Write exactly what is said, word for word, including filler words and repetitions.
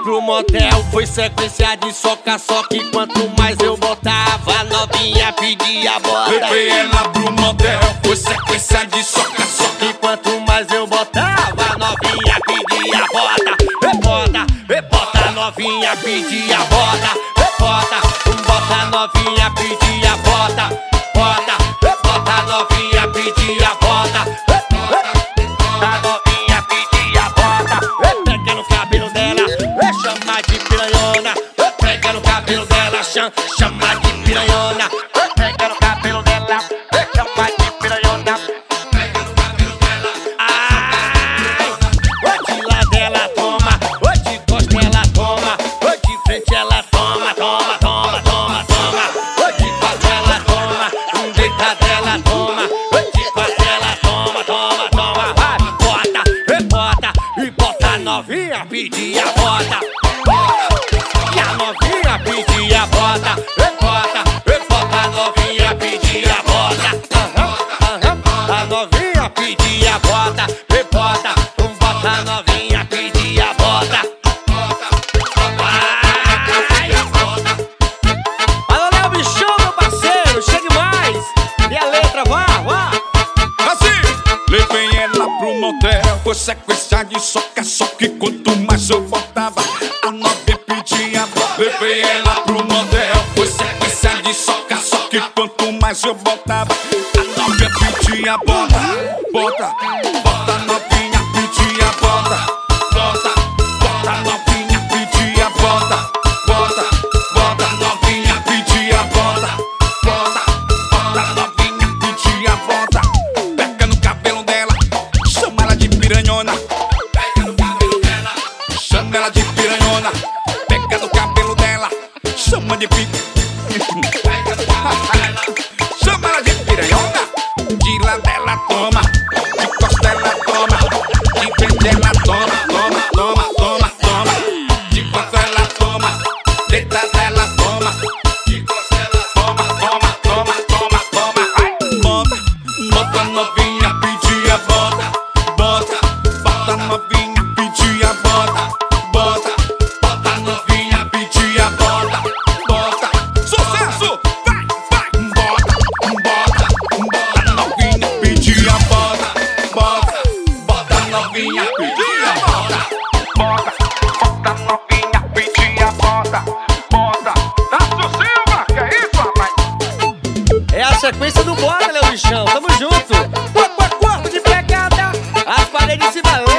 pro motel, foi sequência de soca-soca. E quanto mais eu botava, a novinha pedia bota. Levei ela pro motel, foi sequência de soca-soca. E quanto mais eu botava, a novinha pedia bota. Rebota, rebota, a novinha pedia bota. Rebota, bota, a novinha pedia bota. Bota, rebota, a novinha pedia bota. A novinha pedia bota. Pega no cabelo dela, chama de piranhona. Pega no cabelo dela, chama, chama de piranhona. Pega no cabelo dela, chama de piranhona. Ai, de lado ela toma, de costa ela toma, de frente ela toma, toma, toma, toma, toma. De quatro ela toma, deitada ela toma, de quatro ela toma, toma, toma. Vai, bota, rebota e bota a novinha pedir a bota. E a novinha pedir a bota, rebota, rebota a novinha pedir a bota. Aham, aham, a novinha pedir a bota, rebota, bota a novinha pedir a bota. Alô, Léo Bichão, meu parceiro, chegue mais. E a letra, vá, vá. Assim, levei ela pro motel, foi sequência de soca-soca. E quanto mais eu botava, a novinha pedia bota. Levei ela pro motel, foi sequência de soca-soca. E quanto mais eu botava, a novinha pedia bota. Bota, bota, a novinha pedia bota. Bota, bota, a novinha pedia bota. Bota, bota, a novinha pedia bota. Bota, bota, a novinha pedia bota. Pega no cabelo dela, chama ela de piranhona. Pega no cabelo dela, chama ela de piranhona. Pega no cabelo dela, chama de pi. Pega no cabelo dela, chama ela de piranhona. De lado ela toma, de costa ela toma, de frente ela toma, toma, toma, toma, toma. De quatro ela toma, deitada ela toma, de costa ela toma, toma, toma, toma, toma. Ai, bota, bota a novinha pedia bota. Bota, bota a novinha pedia bota. Bota, bota a novinha pedia bota. Bota, sucesso, vai, vai. Bota, bota, bota a novinha pedia bota. Bota, bota a novinha pedia bota. Bota, bota a novinha pedia bota. Bota, Tasso Silva, que é isso, rapaz? É a sequência do Bora, Léo Bichão, tamo junto. Corpo de pegada, as paredes se balançam.